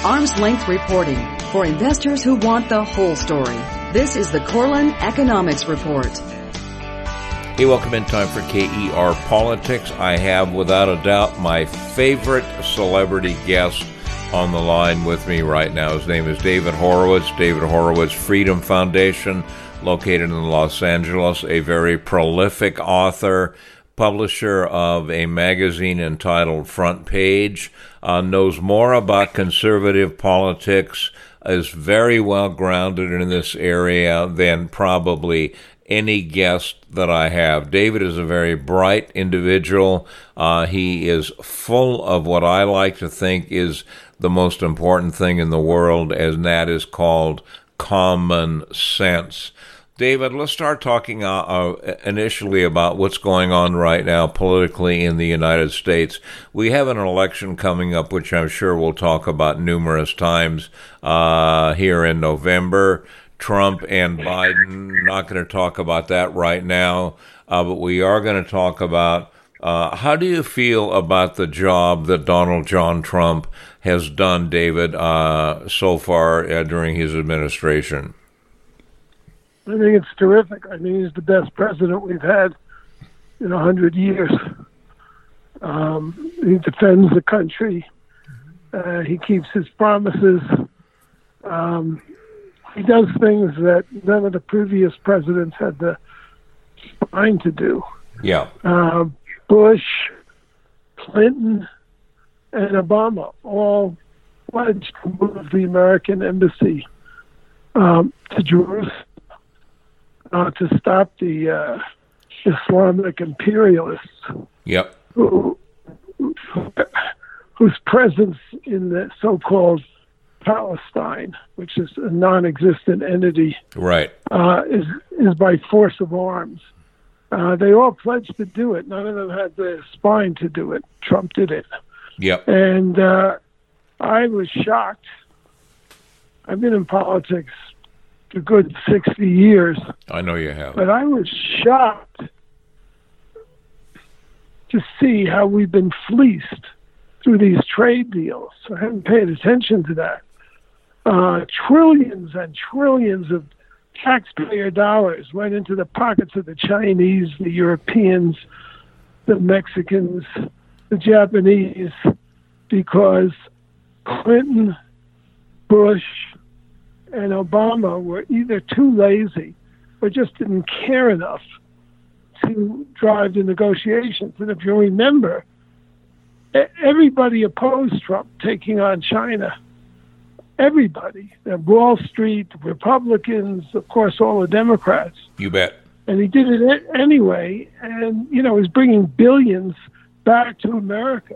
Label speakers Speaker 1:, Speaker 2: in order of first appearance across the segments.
Speaker 1: arm's length reporting for investors who want the whole story. This is the Korelin Economics Report.
Speaker 2: Hey, welcome in. Time for KER Politics. I have, without a doubt, my favorite celebrity guest on the line with me right now. His name is David Horowitz. David Horowitz Freedom Foundation, located in Los Angeles, a very prolific author, publisher of a magazine entitled Front Page, knows more about conservative politics, is very well grounded in this area than probably any guest that I have. David is a very bright individual. He is full of what I like to think is the most important thing in the world, and that is called common sense. David, let's start talking initially about what's going on right now politically in the United States. We have an election coming up, which I'm sure we'll talk about numerous times here in November. Trump and Biden, not going to talk about that right now, but we are going to talk about how do you feel about the job that Donald John Trump has done, David, so far during his administration?
Speaker 3: I think it's terrific. I mean, he's the best president we've had in 100 years. He defends the country. He keeps his promises. He does things that none of the previous presidents had the spine to do.
Speaker 2: Yeah.
Speaker 3: Bush, Clinton, and Obama all pledged to move the American embassy to Jerusalem. To stop the Islamic imperialists,
Speaker 2: yep,
Speaker 3: whose presence in the so-called Palestine, which is a non-existent entity,
Speaker 2: right,
Speaker 3: is by force of arms. They all pledged to do it. None of them had the spine to do it. Trump did it.
Speaker 2: Yep.
Speaker 3: And I was shocked. I've been in politics a good 60 years.
Speaker 2: I know you have.
Speaker 3: But I was shocked to see how we've been fleeced through these trade deals. I haven't paid attention to that. Trillions and trillions of taxpayer dollars went into the pockets of the Chinese, the Europeans, the Mexicans, the Japanese, because Clinton, Bush, and Obama were either too lazy or just didn't care enough to drive the negotiations. And if you remember, everybody opposed Trump taking on China. Everybody. Wall Street, Republicans, of course, all the Democrats.
Speaker 2: You bet.
Speaker 3: And he did it anyway, and, he's bringing billions back to America.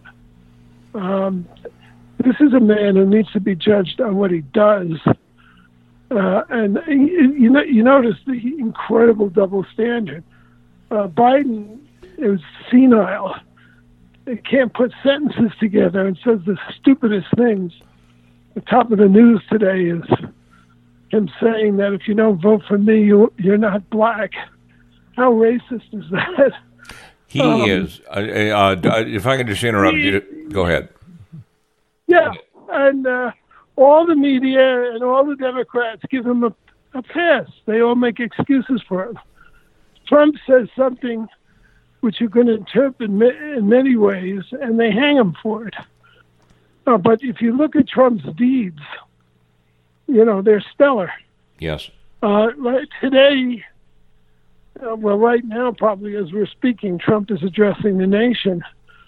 Speaker 3: This is a man who needs to be judged on what he does. And you notice the incredible double standard. Biden is senile. He can't put sentences together and says the stupidest things. The top of the news today is him saying that if you don't vote for me, you're not black. How racist is that?
Speaker 2: He is. If I can just interrupt you, go ahead.
Speaker 3: Yeah, and all the media and all the Democrats give him a pass. They all make excuses for him. Trump says something which you can interpret in many ways, and they hang him for it. But if you look at Trump's deeds, they're stellar.
Speaker 2: Yes.
Speaker 3: Right today, right now, probably as we're speaking, Trump is addressing the nation.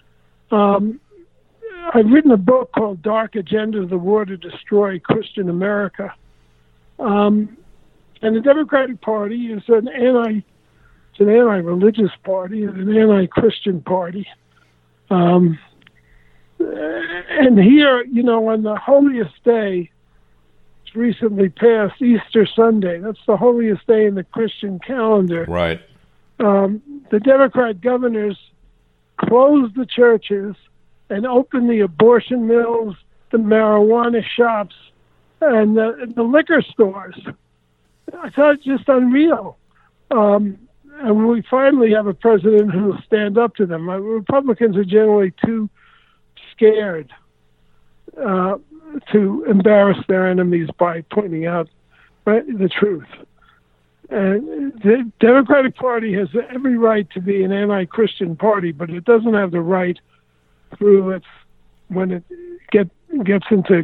Speaker 3: I've written a book called Dark Agenda, The War to Destroy Christian America. And the Democratic Party is an anti-religious party, it's an anti-Christian party. And here, on the holiest day, it's recently passed, Easter Sunday. That's the holiest day in the Christian calendar.
Speaker 2: Right.
Speaker 3: The Democrat governors closed the churches and opened the abortion mills, the marijuana shops, and the liquor stores. I thought it's just unreal. And we finally have a president who will stand up to them. Republicans are generally too scared. to embarrass their enemies by pointing out the truth. And the Democratic Party has every right to be an anti-Christian party, but it doesn't have the right through its, when it gets into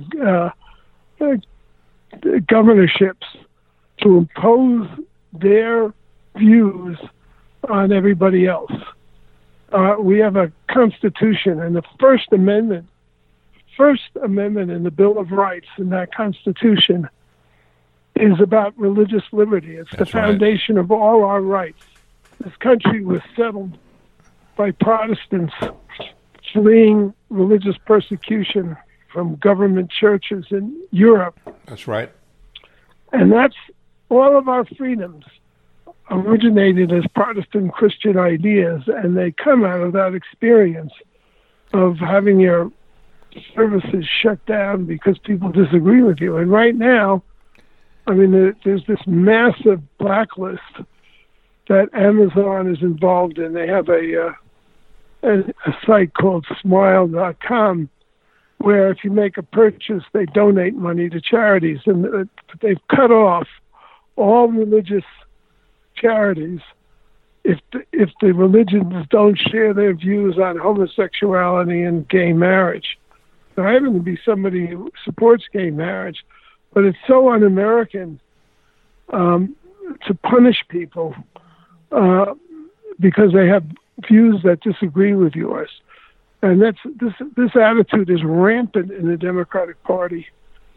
Speaker 3: governorships, to impose their views on everybody else. We have a Constitution, and the First Amendment in the Bill of Rights in that Constitution is about religious liberty. It's the foundation of all our rights. This country was settled by Protestants fleeing religious persecution from government churches in Europe.
Speaker 2: That's right.
Speaker 3: And that's all of our freedoms originated as Protestant Christian ideas, and they come out of that experience of having your services shut down because people disagree with you. And right now, I mean, there's this massive blacklist that Amazon is involved in. They have a site called Smile.com, where if you make a purchase, they donate money to charities, and they've cut off all religious charities if the religions don't share their views on homosexuality and gay marriage. Now, I happen to be somebody who supports gay marriage, but it's so un-American to punish people because they have views that disagree with yours. And this attitude is rampant in the Democratic Party.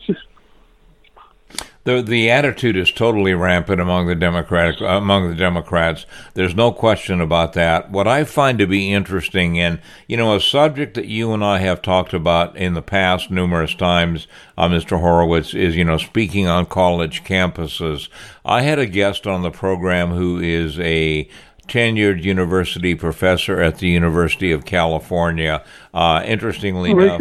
Speaker 2: The attitude is totally rampant among the Democrats. There's no question about that. What I find to be interesting, and a subject that you and I have talked about in the past numerous times, Mr. Horowitz, is speaking on college campuses. I had a guest on the program who is a tenured university professor at the University of California. Interestingly enough,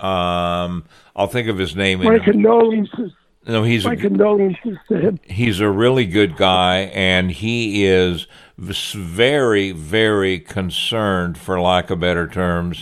Speaker 2: I'll think of his name.
Speaker 3: My condolences.
Speaker 2: No,
Speaker 3: my condolences to him.
Speaker 2: He's a really good guy, and he is very, very concerned, for lack of better terms,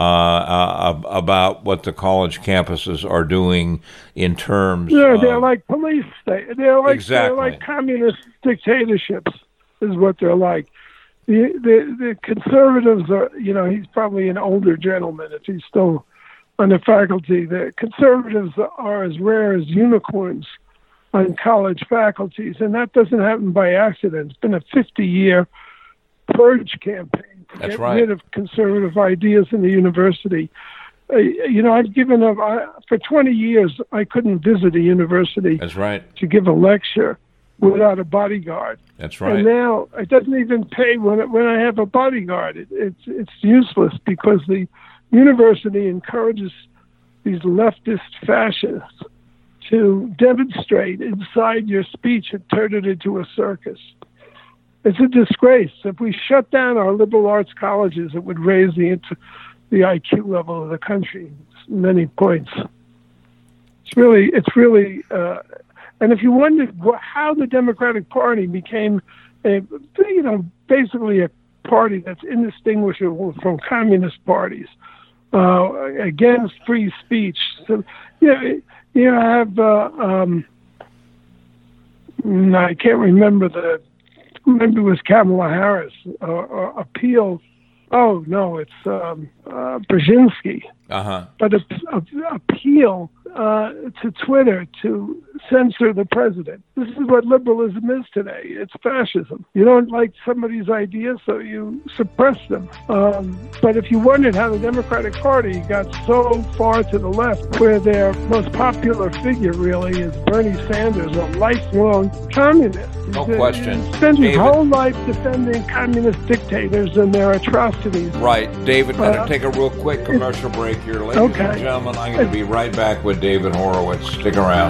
Speaker 2: about what the college campuses are doing in terms.
Speaker 3: Yeah, they're like police states. They're
Speaker 2: exactly.
Speaker 3: They're like communist dictatorships, is what they're like. The conservatives are, he's probably an older gentleman if he's still on the faculty. The conservatives are as rare as unicorns on college faculties, and that doesn't happen by accident. It's been a 50-year purge campaign to get rid of conservative ideas in the university. I've given up. For 20 years, I couldn't visit a university to give a lecture without a bodyguard.
Speaker 2: That's right.
Speaker 3: And now it doesn't even pay when I have a bodyguard. It's useless because the university encourages these leftist fascists to demonstrate inside your speech and turn it into a circus. It's a disgrace. If we shut down our liberal arts colleges, it would raise the IQ level of the country many points. It's really. And if you wondered how the Democratic Party became basically a party that's indistinguishable from communist parties, against free speech. So, I have, I can't remember maybe it was Kamala Harris, or appeal. Oh, no, it's Brzezinski. But appeal to Twitter to censor the president. This is what liberalism is today. It's fascism. You don't like somebody's ideas, so you suppress them. But if you wondered how the Democratic Party got so far to the left, where their most popular figure really is Bernie Sanders, a lifelong communist.
Speaker 2: No question.
Speaker 3: He spent his whole life defending communist dictators and their atrocities.
Speaker 2: Right. David, going to take a real quick commercial break here. Ladies and gentlemen, I'm going to be right back with David Horowitz. Stick around.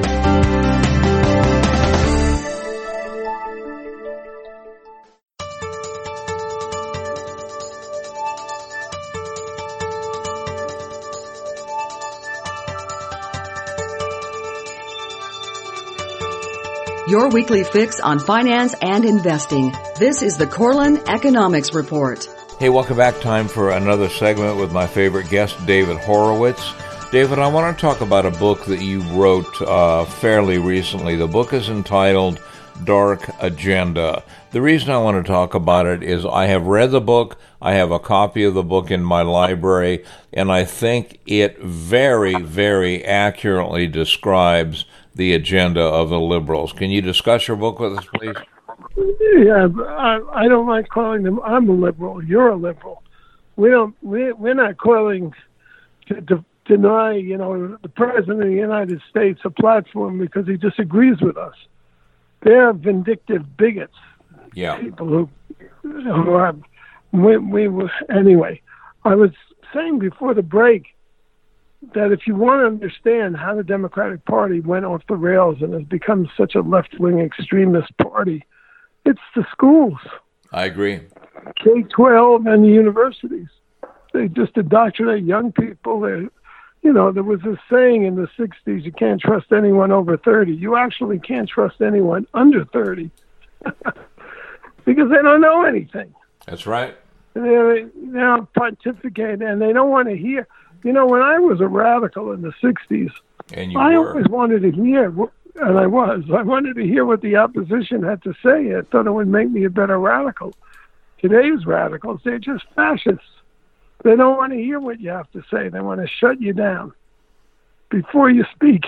Speaker 1: Your weekly fix on finance and investing. This is the Corlin Economics Report.
Speaker 2: Hey, welcome back. Time for another segment with my favorite guest, David Horowitz. David, I want to talk about a book that you wrote fairly recently. The book is entitled Dark Agenda. The reason I want to talk about it is I have read the book, I have a copy of the book in my library, and I think it very, very accurately describes the agenda of the liberals. Can you discuss your book with us, please?
Speaker 3: Yeah, I don't like calling them. I'm a liberal. You're a liberal. We're not calling to deny, the president of the United States a platform because he disagrees with us. They're vindictive bigots.
Speaker 2: Yeah.
Speaker 3: People who are. Anyway, I was saying before the break that if you want to understand how the Democratic Party went off the rails and has become such a left-wing extremist party, it's the schools.
Speaker 2: I agree.
Speaker 3: K-12 and the universities. They just indoctrinate young people. There was a saying in the 60s, you can't trust anyone over 30. You actually can't trust anyone under 30 because they don't know anything.
Speaker 2: That's right.
Speaker 3: They now pontificate, and they don't want to hear. When I was a radical in the 60s, I always wanted to hear, and I wanted to hear what the opposition had to say. I thought it would make me a better radical. Today's radicals, they're just fascists. They don't want to hear what you have to say. They want to shut you down before you speak.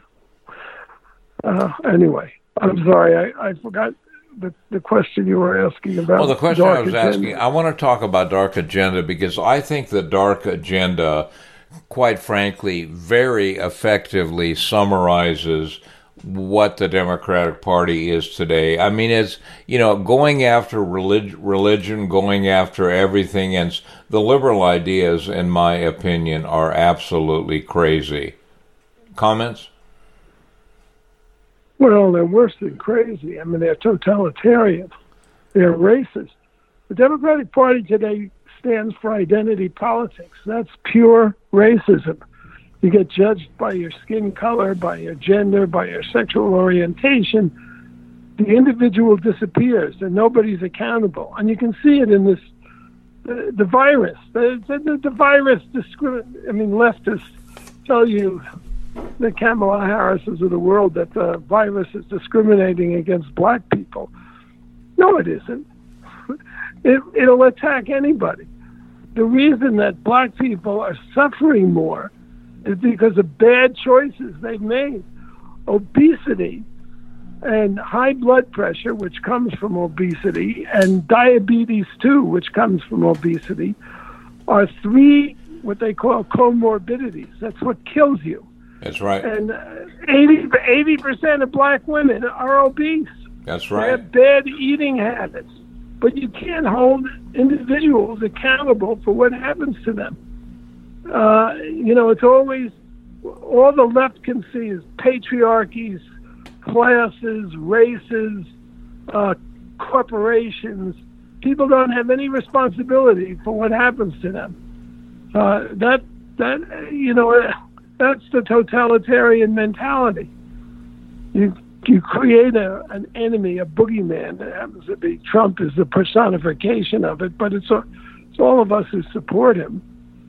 Speaker 3: Anyway, I'm sorry. I forgot the question you were asking about.
Speaker 2: Well, the question I was asking, I want to talk about Dark Agenda because I think the Dark Agenda, quite frankly, very effectively summarizes what the Democratic Party is today. I mean, it's, going after religion, going after everything, and the liberal ideas, in my opinion, are absolutely crazy. Comments?
Speaker 3: Well, they're worse than crazy. I mean, they're totalitarian. They're racist. The Democratic Party today stands for identity politics. That's pure racism. You get judged by your skin color, by your gender, by your sexual orientation. The individual disappears, and nobody's accountable. And you can see it in the virus. The virus leftists tell you, the Kamala Harrises of the world, that the virus is discriminating against black people. No, it isn't. It'll attack anybody. The reason that black people are suffering more is because of bad choices they've made. Obesity and high blood pressure, which comes from obesity, and diabetes too, which comes from obesity, are three what they call comorbidities. That's what kills you.
Speaker 2: That's right.
Speaker 3: And 80% of black women are obese.
Speaker 2: That's right.
Speaker 3: They have bad eating habits. But you can't hold individuals accountable for what happens to them. It's always, all the left can see is patriarchies, classes, races, corporations. People don't have any responsibility for what happens to them. That's the totalitarian mentality. You create an enemy, a boogeyman. That happens to be Trump is the personification of it, but it's all of us who support him.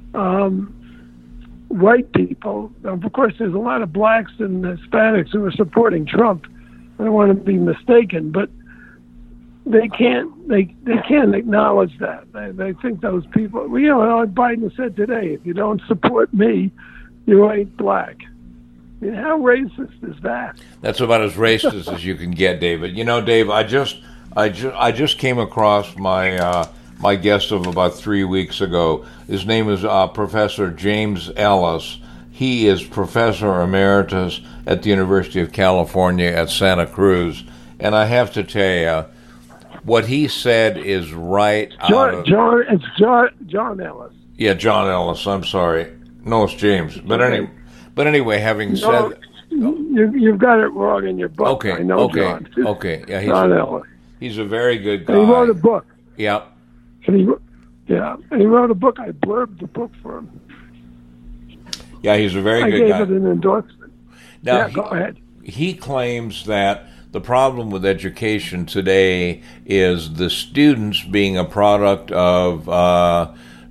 Speaker 3: White people, of course, there's a lot of blacks and Hispanics who are supporting Trump. I don't want to be mistaken, but they can't acknowledge that. They think those people. Like Biden said today, if you don't support me, you ain't black. I mean, how racist is that?
Speaker 2: That's about as racist as you can get, David. Dave, I just came across my guest of about 3 weeks ago. His name is Professor James Ellis. He is Professor Emeritus at the University of California at Santa Cruz. And I have to tell you, what he said is right
Speaker 3: John Ellis.
Speaker 2: Yeah, John Ellis. I'm sorry. No, it's James. But anyway, having said...
Speaker 3: You've got it wrong in your book.
Speaker 2: Okay,
Speaker 3: I know
Speaker 2: okay,
Speaker 3: John.
Speaker 2: okay. Yeah,
Speaker 3: John Ellis.
Speaker 2: He's a very good guy.
Speaker 3: And he wrote a book.
Speaker 2: Yeah.
Speaker 3: And he wrote a book. I blurbed the book for him.
Speaker 2: Yeah, he's a very good guy.
Speaker 3: I gave it an endorsement.
Speaker 2: Now,
Speaker 3: go ahead.
Speaker 2: He claims that the problem with education today is the students being a product of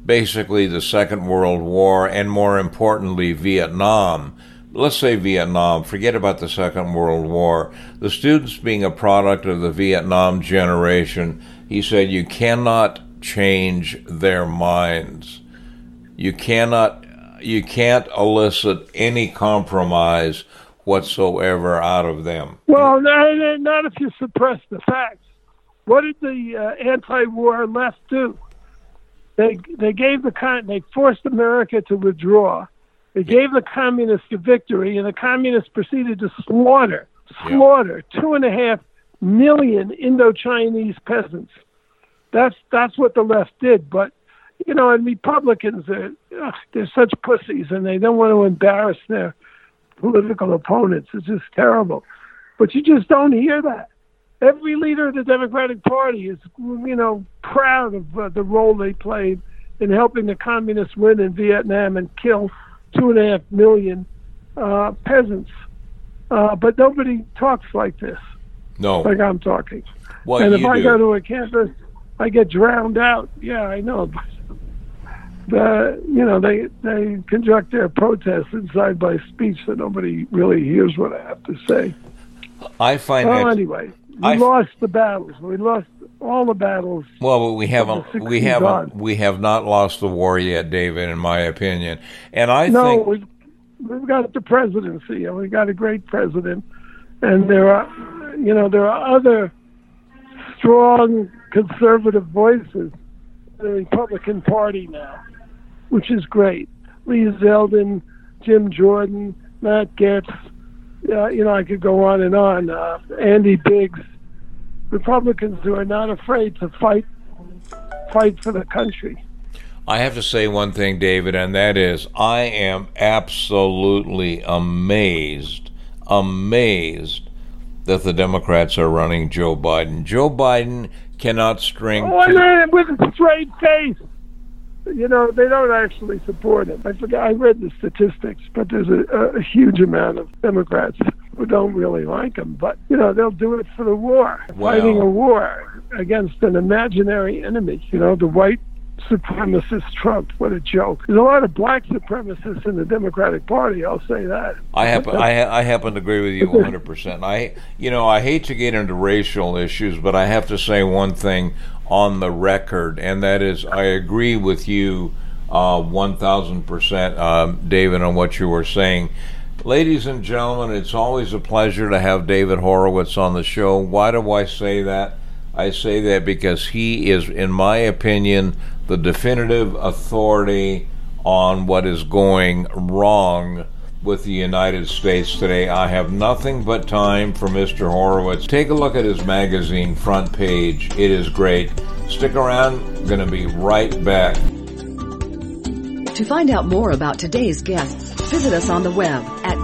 Speaker 2: basically the Second World War and, more importantly, Vietnam. Let's say Vietnam, forget about the Second World War. The students being a product of the Vietnam generation, he said you cannot change their minds. You can't elicit any compromise whatsoever out of them.
Speaker 3: Well, not if you suppress the facts. What did the anti-war left do? They forced America to withdraw. They gave the communists a victory, and the communists proceeded to slaughter 2.5 million Indo-Chinese peasants. That's what the left did. But and Republicans they're such pussies, and they don't want to embarrass their political opponents. It's just terrible. But you just don't hear that. Every leader of the Democratic Party is, proud of the role they played in helping the communists win in Vietnam and kill 2.5 million peasants. But nobody talks like this.
Speaker 2: No.
Speaker 3: Like I'm talking.
Speaker 2: Well,
Speaker 3: and if I go to a campus, I get drowned out. Yeah, I know. They conduct their protests inside by speech, so nobody really hears what I have to say.
Speaker 2: I find
Speaker 3: anyway, we lost the battles. We lost all the battles.
Speaker 2: Well, but we have not lost the war yet, David, in my opinion. And I think
Speaker 3: we've got the presidency, and we got a great president. And there are other strong conservative voices in the Republican Party now, which is great. Lee Zeldin, Jim Jordan, Matt Gaetz. I could go on and on. Andy Biggs. Republicans who are not afraid to fight for the country.
Speaker 2: I have to say one thing, David, and that is I am absolutely amazed that the Democrats are running Joe Biden. Joe Biden cannot string...
Speaker 3: with a straight face. They don't actually support him. I read the statistics, but there's a huge amount of Democrats who don't really like him. But, they'll do it for the war, fighting a war against an imaginary enemy, the white supremacist Trump. What a joke. There's a lot of black supremacists in the Democratic Party, I'll say that.
Speaker 2: I happen to agree with you 100%. I hate to get into racial issues, but I have to say one thing on the record, and that is I agree with you 1,000%, David, on what you were saying. Ladies and gentlemen, it's always a pleasure to have David Horowitz on the show. Why do I say that? I say that because he is, in my opinion, the definitive authority on what is going wrong with the United States today. I have nothing but time for Mr. Horowitz. Take a look at his magazine front page. It is great. Stick around. I'm going to be right back.
Speaker 1: To find out more about today's guests, visit us on the web at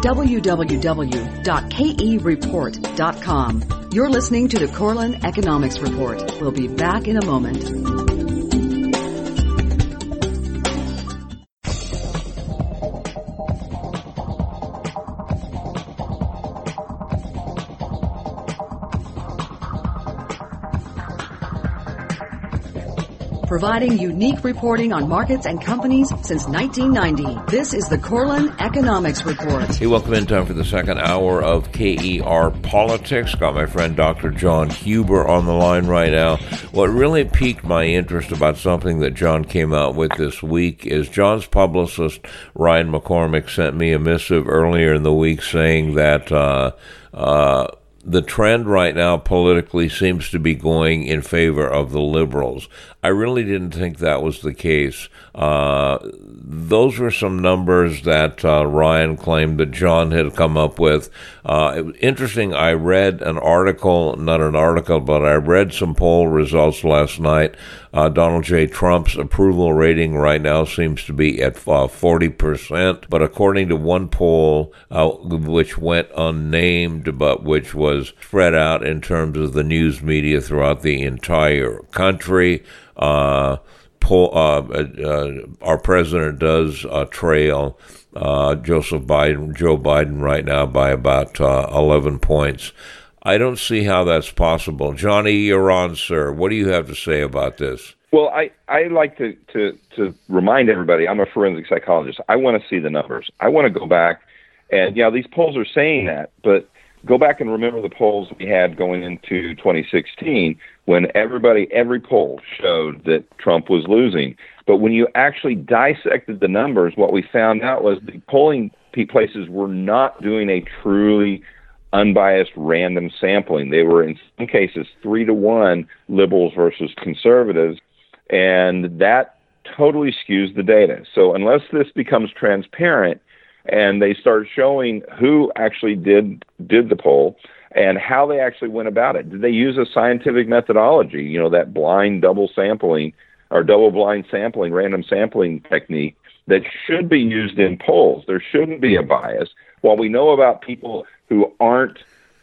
Speaker 1: www.kereport.com. You're listening to the Corlin Economics Report. We'll be back in a moment. Providing unique reporting on markets and companies since 1990. This is the Corlin Economics Report.
Speaker 2: Hey, welcome in time for the second hour of KER Politics. Got my friend Dr. John Huber on the line right now. What really piqued my interest about something that John came out with this week is John's publicist, Ryan McCormick, sent me a missive earlier in the week saying that the trend right now politically seems to be going in favor of the liberals. I really didn't think that was the case. Those were some numbers that Ryan claimed that John had come up with. It was interesting. I read an article, not an article, but I read some poll results last night. Donald J. Trump's approval rating right now seems to be at 40%. But according to one poll, which went unnamed, but which was spread out in terms of the news media throughout the entire country, our president does trail Joe Biden right now by about 11 points. I don't see how that's possible. Johnny, you're on, sir. What do you have to say about this?
Speaker 4: Well, I like to remind everybody, I'm a forensic psychologist. I want to see the numbers. I want to go back, and these polls are saying that, but go back and remember the polls we had going into 2016 when every poll showed that Trump was losing. But when you actually dissected the numbers, what we found out was the polling places were not doing a truly unbiased random sampling. They were in some cases 3-1 liberals versus conservatives, and that totally skews the data. So unless this becomes transparent and they start showing who actually did the poll and how they actually went about it, did they use a scientific methodology, that blind double sampling or double blind sampling, random sampling technique that should be used in polls? There shouldn't be a bias. While we know about people who aren't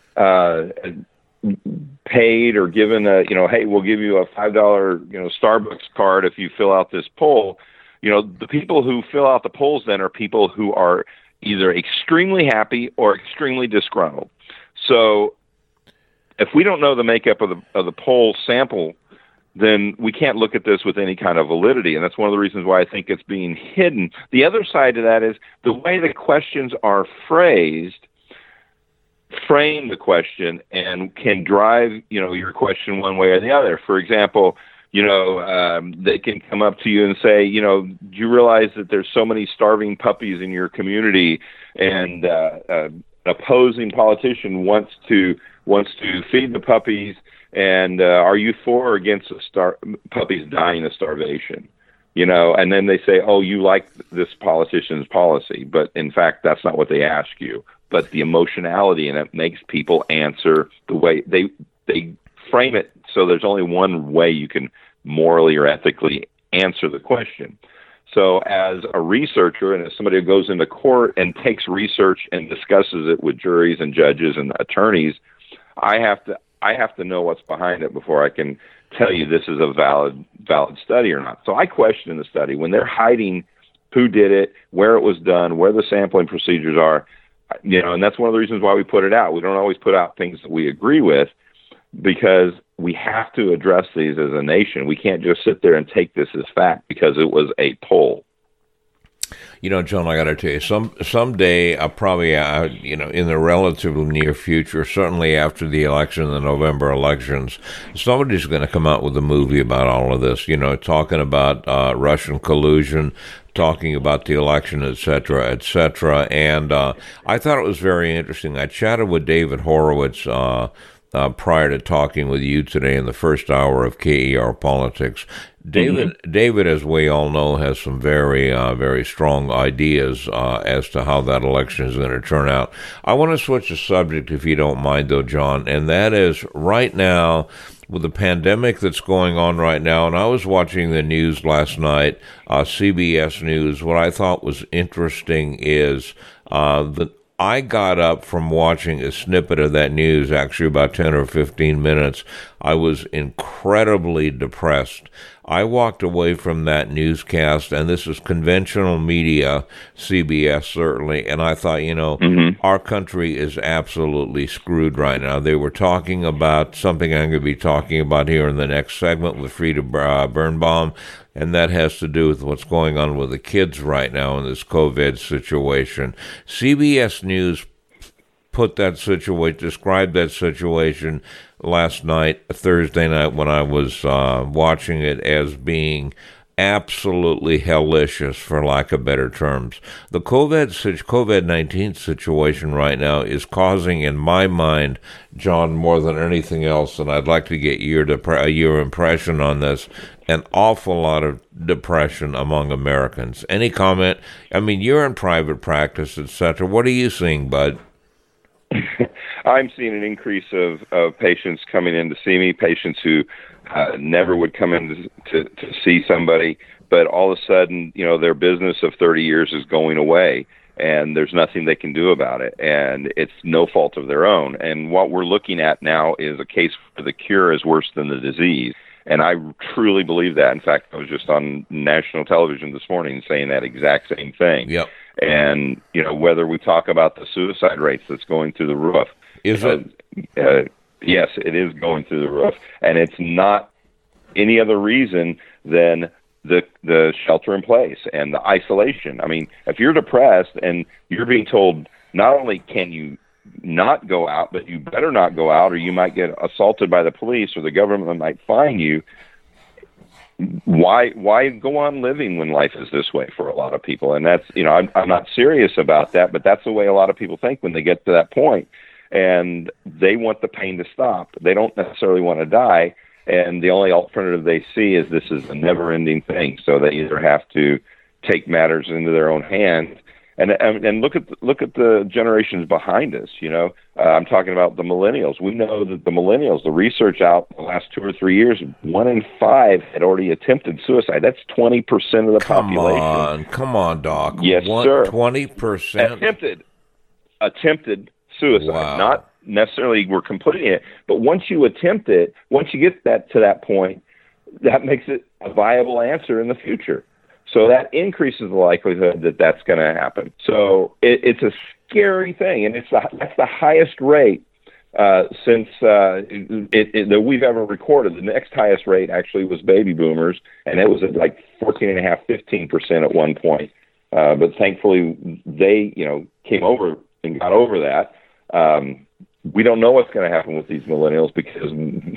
Speaker 4: paid or given hey, we'll give you a $5, Starbucks card if you fill out this poll. The people who fill out the polls then are people who are either extremely happy or extremely disgruntled. So if we don't know the makeup of the poll sample, then we can't look at this with any kind of validity. And that's one of the reasons why I think it's being hidden. The other side of that is the way the questions are phrased frame the question and can drive, your question one way or the other. For example, they can come up to you and say, do you realize that there's so many starving puppies in your community, and an opposing politician wants to feed the puppies, and are you for or against puppies dying of starvation? And then they say, oh, you like this politician's policy, but in fact, that's not what they ask you. But the emotionality in it makes people answer the way they frame it. So there's only one way you can morally or ethically answer the question. So as a researcher and as somebody who goes into court and takes research and discusses it with juries and judges and attorneys, I have to know what's behind it before I can tell you this is a valid study or not. So I question the study when they're hiding who did it, where it was done, where the sampling procedures are. And that's one of the reasons why we put it out. We don't always put out things that we agree with because we have to address these as a nation. We can't just sit there and take this as fact because it was a poll.
Speaker 2: John, I got to tell you, someday, probably, in the relatively near future, certainly after the election, the November elections, somebody's going to come out with a movie about all of this, talking about Russian collusion, talking about the election, et cetera, et cetera. And I thought it was very interesting. I chatted with David Horowitz prior to talking with you today in the first hour of KER Politics. David, as we all know, has some very, very strong ideas as to how that election is going to turn out. I want to switch the subject, if you don't mind, though, John, and that is right now, with the pandemic that's going on right now, and I was watching the news last night, CBS News. What I thought was interesting is that I got up from watching a snippet of that news, actually about 10 or 15 minutes. I was incredibly depressed. I walked away from that newscast, and this is conventional media, CBS certainly, and I thought, our country is absolutely screwed right now. They were talking about something I'm going to be talking about here in the next segment with Frida Birnbaum, and that has to do with what's going on with the kids right now in this COVID situation. CBS News described that situation last night, Thursday night, when I was watching it, as being absolutely hellacious, for lack of better terms. The COVID-19 situation right now is causing, in my mind, John, more than anything else, and I'd like to get your impression on this, an awful lot of depression among Americans. Any comment? I mean, you're in private practice, etc. What are you seeing, bud?
Speaker 4: I'm seeing an increase of patients coming in to see me, patients who never would come in to see somebody, but all of a sudden, their business of 30 years is going away, and there's nothing they can do about it, and it's no fault of their own. And what we're looking at now is a case where the cure is worse than the disease, and I truly believe that. In fact, I was just on national television this morning saying that exact same thing.
Speaker 2: Yep.
Speaker 4: And, whether we talk about the suicide rates that's going through the roof.
Speaker 2: Is it?
Speaker 4: Yes, it is going through the roof. And it's not any other reason than the shelter in place and the isolation. I mean, if you're depressed and you're being told not only can you not go out, but you better not go out or you might get assaulted by the police or the government might fine you, why go on living when life is this way for a lot of people? And that's, I'm not serious about that, but that's the way a lot of people think when they get to that point. And they want the pain to stop. They don't necessarily want to die. And the only alternative they see is this is a never-ending thing. So they either have to take matters into their own hands. And look at the generations behind us. I'm talking about the millennials. We know that the millennials, the research out the last 2 or 3 years, 1 in 5 had already attempted suicide. That's 20% of the population.
Speaker 2: Come on, Doc.
Speaker 4: Yes, sir.
Speaker 2: 20%
Speaker 4: attempted suicide.
Speaker 2: Wow.
Speaker 4: Not necessarily we're completing it, but once you attempt it, once you get to that point, that makes it a viable answer in the future. So that increases the likelihood that that's going to happen. So it's a scary thing, and that's the highest rate since that we've ever recorded. The next highest rate actually was baby boomers, and it was at like 14.5%, 15% at one point. But thankfully, they came over and got over that. We don't know what's going to happen with these millennials because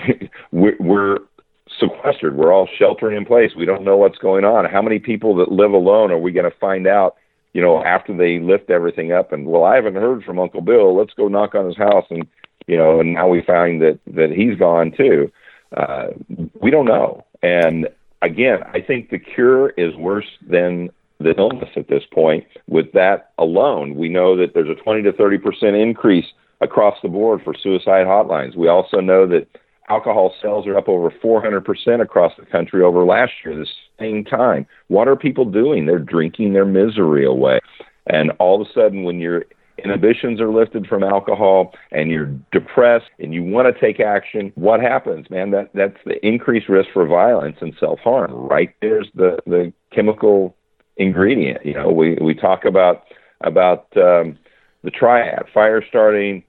Speaker 4: we're sequestered. We're all sheltering in place. We don't know what's going on. How many people that live alone are we going to find out, after they lift everything up? And, well, I haven't heard from Uncle Bill. Let's go knock on his house. And, and now we find that he's gone too. We don't know. And again, I think the cure is worse than the illness at this point. With that alone, we know that there's a 20 to 30% increase across the board for suicide hotlines. We also know that alcohol sales are up over 400% across the country over last year, the same time. What are people doing? They're drinking their misery away. And all of a sudden, when your inhibitions are lifted from alcohol and you're depressed and you want to take action, what happens, man? That's the increased risk for violence and self-harm. Right there's the chemical ingredient. We talk about the triad: fire starting,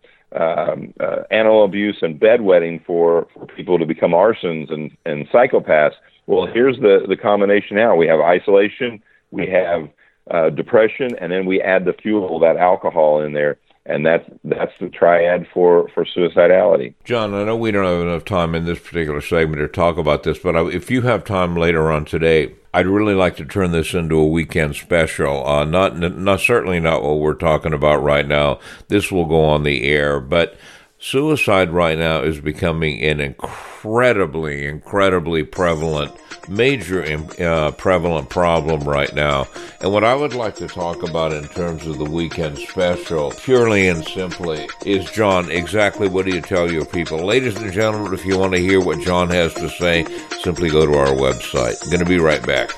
Speaker 4: animal abuse, and bedwetting for people to become arsons and psychopaths. Well, here's the combination now. We have isolation, we have depression, and then we add the fuel, that alcohol in there. And that's the triad for suicidality.
Speaker 2: John, I know we don't have enough time in this particular segment to talk about this, but if you have time later on today, I'd really like to turn this into a weekend special. Not certainly not what we're talking about right now. This will go on the air, but suicide right now is becoming an incredibly prevalent, prevalent problem right now. And what I would like to talk about in terms of the weekend special, purely and simply, is, John, exactly what do you tell your people? Ladies and gentlemen, if you want to hear what John has to say, simply go to our website. I'm going to be right back.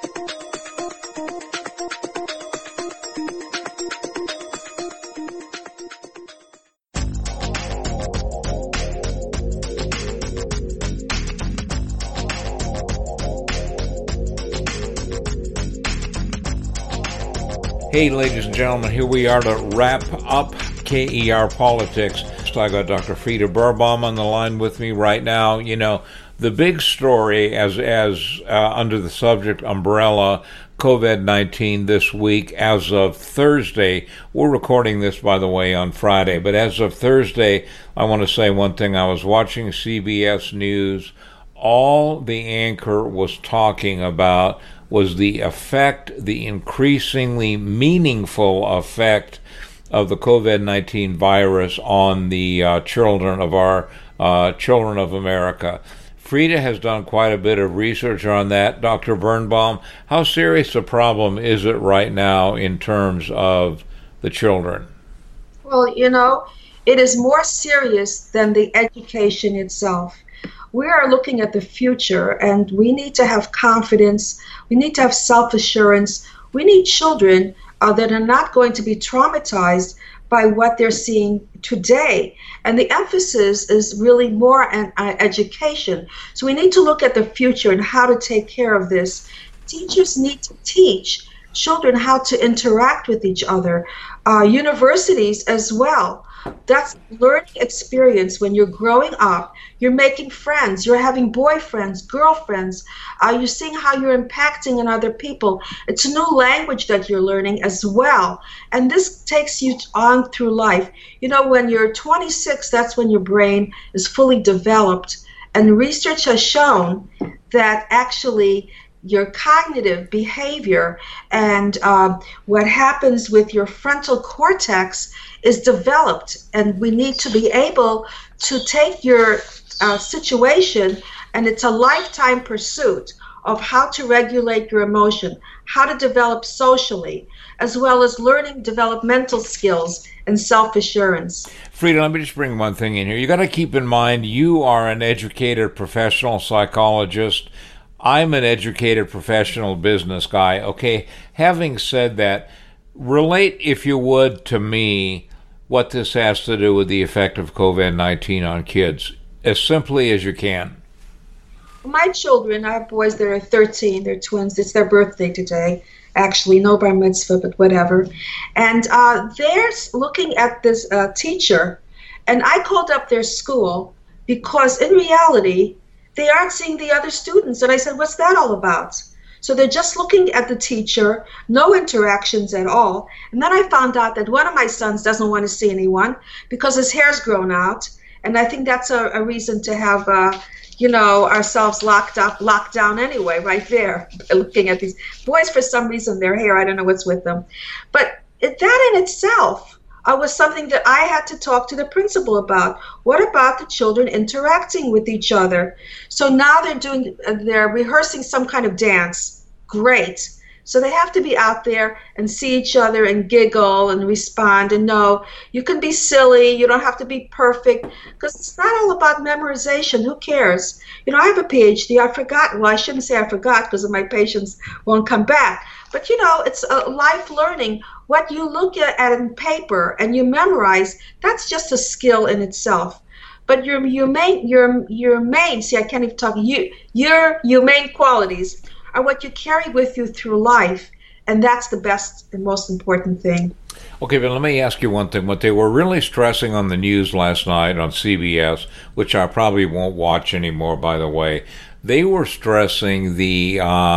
Speaker 2: Hey, ladies and gentlemen, here we are to wrap up KER Politics. I got Dr. Frida Birnbaum on the line with me right now. The big story as under the subject umbrella, COVID-19 this week, as of Thursday. We're recording this, by the way, on Friday, but as of Thursday, I want to say one thing. I was watching CBS News. All the anchor was talking about was the effect, the increasingly meaningful effect of the COVID-19 virus on the children of our children of America. Frida has done quite a bit of research on that. Dr. Birnbaum, how serious a problem is it right now in terms of the children?
Speaker 5: Well, it is more serious than the education itself. We are looking at the future, and we need to have confidence. We need to have self-assurance. We need children that are not going to be traumatized by what they're seeing today. And the emphasis is really more on education. So we need to look at the future and how to take care of this. Teachers need to teach children how to interact with each other. Universities as well. That's learning experience. When you're growing up, you're making friends, you're having boyfriends, girlfriends, you're seeing how you're impacting on other people. It's a new language that you're learning as well. And this takes you on through life. You know, when you're 26, that's when your brain is fully developed. And research has shown that actually your cognitive behavior and what happens with your frontal cortex is developed, and we need to be able to take your situation, and it's a lifetime pursuit of how to regulate your emotion, how to develop socially, as well as learning developmental skills and self-assurance.
Speaker 2: Frida, let me just bring one thing in here. You got to keep in mind you are an educated professional psychologist. I'm an educated professional business guy. Okay, having said that, relate, if you would, to me what this has to do with the effect of COVID-19 on kids, as simply as you can.
Speaker 5: My children, I have boys that are 13, they're twins, it's their birthday today. Actually, no bar mitzvah, but whatever. And they're looking at this teacher, and I called up their school because in reality, they aren't seeing the other students. And I said, what's that all about? So they're just looking at the teacher, no interactions at all. And then I found out that one of my sons doesn't want to see anyone because his hair's grown out. And I think that's a reason to have, ourselves locked down anyway, right there, looking at these boys. For some reason, their hair, I don't know what's with them. But that in itself was something that I had to talk to the principal about. What about the children interacting with each other? So now they're rehearsing some kind of dance. Great. So they have to be out there and see each other and giggle and respond and know you can be silly, you don't have to be perfect, because it's not all about memorization. Who cares? You know, I have a PhD. I forgot. Well, I shouldn't say I forgot because my patients won't come back. But, it's a life learning. What you look at in paper and you memorize, that's just a skill in itself. But your main, see, I can't even talk, your main qualities are what you carry with you through life, and that's the best and most important thing.
Speaker 2: Okay, but let me ask you one thing. What they were really stressing on the news last night on CBS, which I probably won't watch anymore, by the way, they were stressing the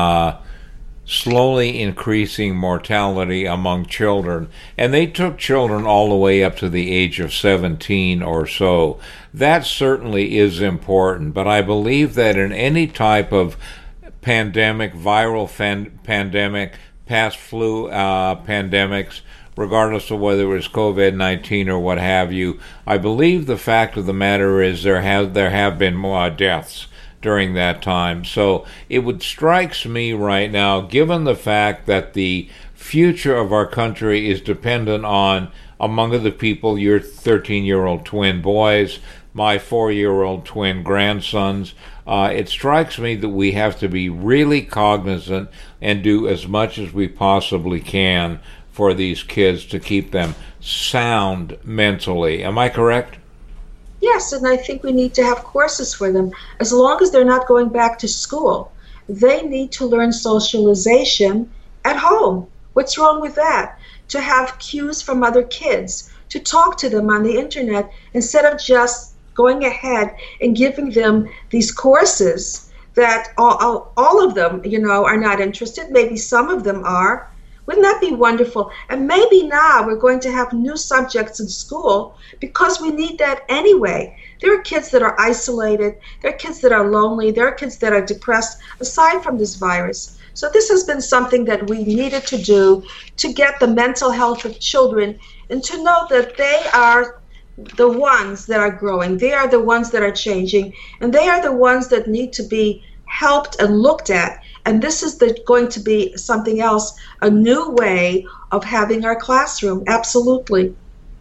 Speaker 2: slowly increasing mortality among children, and they took children all the way up to the age of 17 or so. That certainly is important, but I believe that in any type of pandemic, viral pandemic, past flu pandemics, regardless of whether it was COVID-19 or what have you, I believe the fact of the matter is there have been more deaths during that time. So it strikes me right now, given the fact that the future of our country is dependent on, among other people, your 13-year-old twin boys, my 4-year-old twin grandsons, it strikes me that we have to be really cognizant and do as much as we possibly can for these kids to keep them sound mentally. Am I correct?
Speaker 5: Yes, and I think we need to have courses for them. As long as they're not going back to school, they need to learn socialization at home. What's wrong with that? To have cues from other kids, to talk to them on the internet instead of just going ahead and giving them these courses that all of them, are not interested. Maybe some of them are. Wouldn't that be wonderful? And maybe now we're going to have new subjects in school because we need that anyway. There are kids that are isolated. There are kids that are lonely. There are kids that are depressed aside from this virus. So this has been something that we needed to do to get the mental health of children and to know that they are the ones that are growing. They are the ones that are changing, and they are the ones that need to be helped and looked at. And this is going to be something else, a new way of having our classroom. Absolutely.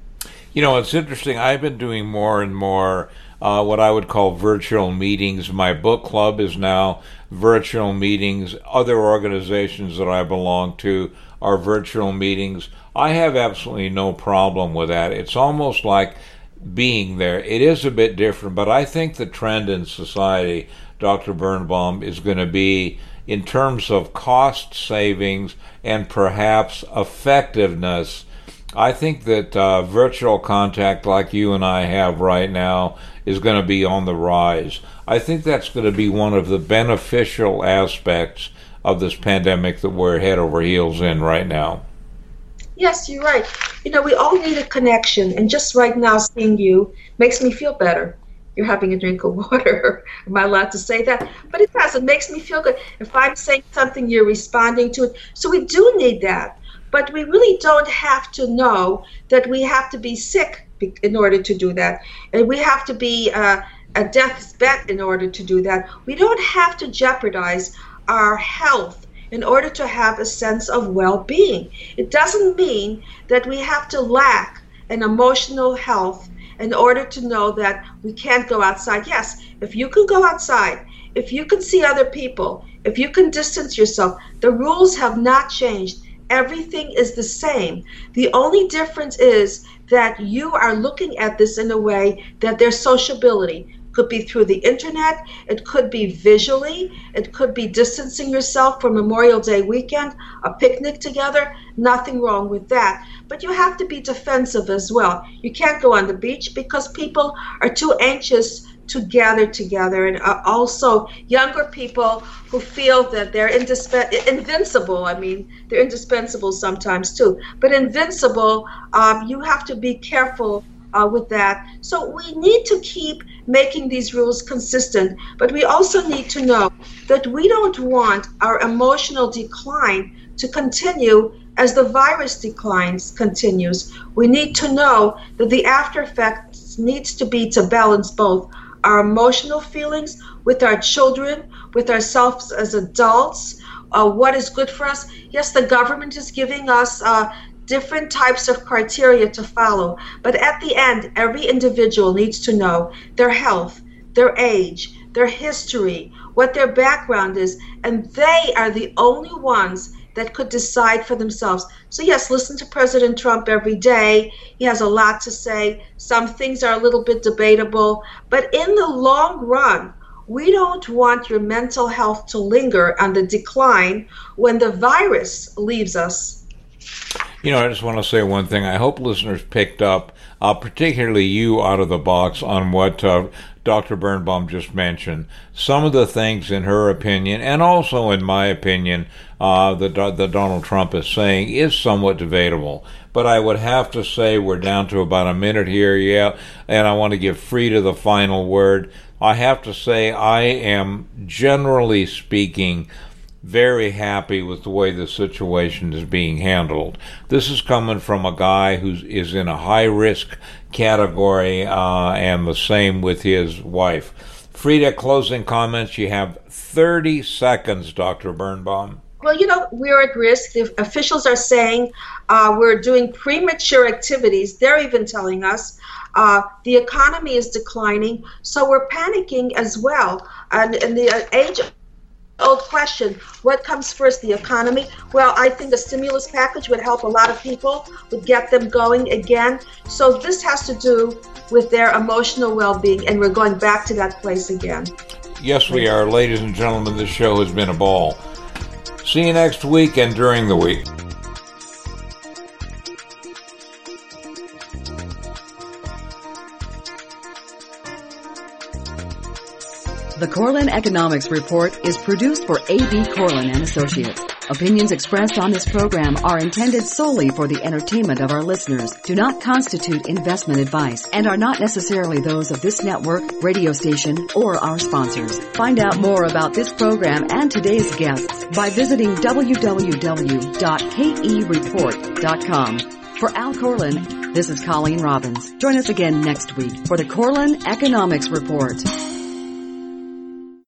Speaker 2: It's interesting. I've been doing more and more what I would call virtual meetings. My book club is now virtual meetings. Other organizations that I belong to are virtual meetings. I have absolutely no problem with that. It's almost like being there. It is a bit different, but I think the trend in society, Dr. Birnbaum, is going to be in terms of cost savings and perhaps effectiveness. I think that virtual contact like you and I have right now is going to be on the rise. I think that's going to be one of the beneficial aspects of this pandemic that we're head over heels in right now.
Speaker 5: Yes, you're right. We all need a connection, and just right now seeing you makes me feel better. You're having a drink of water. Am I allowed to say that? But it does. It makes me feel good. If I'm saying something, you're responding to it. So we do need that. But we really don't have to know that we have to be sick in order to do that. And we have to be a death's bed in order to do that. We don't have to jeopardize our health in order to have a sense of well-being. It doesn't mean that we have to lack an emotional health in order to know that we can't go outside. Yes, if you can go outside, if you can see other people, if you can distance yourself, the rules have not changed. Everything is the same. The only difference is that you are looking at this in a way that there's sociability. It could be through the internet, it could be visually, it could be distancing yourself for Memorial Day weekend, a picnic together, nothing wrong with that. But you have to be defensive as well. You can't go on the beach because people are too anxious to gather together, and also younger people who feel that they're invincible. I mean, they're indispensable sometimes too, but invincible, you have to be careful with that. So we need to keep making these rules consistent, but we also need to know that we don't want our emotional decline to continue as the virus continues. We need to know that the after effects needs to be to balance both our emotional feelings with our children, with ourselves as adults, what is good for us. Yes, the government is giving us different types of criteria to follow, but at the end, every individual needs to know their health, their age, their history, what their background is, and they are the only ones that could decide for themselves. So yes, listen to President Trump every day. He has a lot to say. Some things are a little bit debatable, but in the long run, we don't want your mental health to linger on the decline when the virus leaves us.
Speaker 2: I just want to say one thing. I hope listeners picked up, particularly you out of the box, on what Dr. Birnbaum just mentioned. Some of the things in her opinion, and also in my opinion, that Donald Trump is saying is somewhat debatable. But I would have to say we're down to about a minute here, and I want to give Frida the final word. I have to say I am, generally speaking, very happy with the way the situation is being handled. This is coming from a guy who is in a high-risk category, and the same with his wife. Frida, closing comments. You have 30 seconds, Dr. Birnbaum.
Speaker 5: Well, we're at risk. The officials are saying we're doing premature activities. They're even telling us the economy is declining, so we're panicking as well. And the age-old question, what comes first, the economy? Well, I think the stimulus package would help a lot of people, would get them going again. So this has to do with their emotional well-being, and we're going back to that place again.
Speaker 2: Yes, we are. Ladies and gentlemen, this show has been a ball. See you next week and during the week.
Speaker 1: The Corlin Economics Report is produced for A.B. Corlin and Associates. Opinions expressed on this program are intended solely for the entertainment of our listeners, do not constitute investment advice, and are not necessarily those of this network, radio station, or our sponsors. Find out more about this program and today's guests by visiting www.kereport.com. For Al Corlin, this is Colleen Robbins. Join us again next week for the Corlin Economics Report.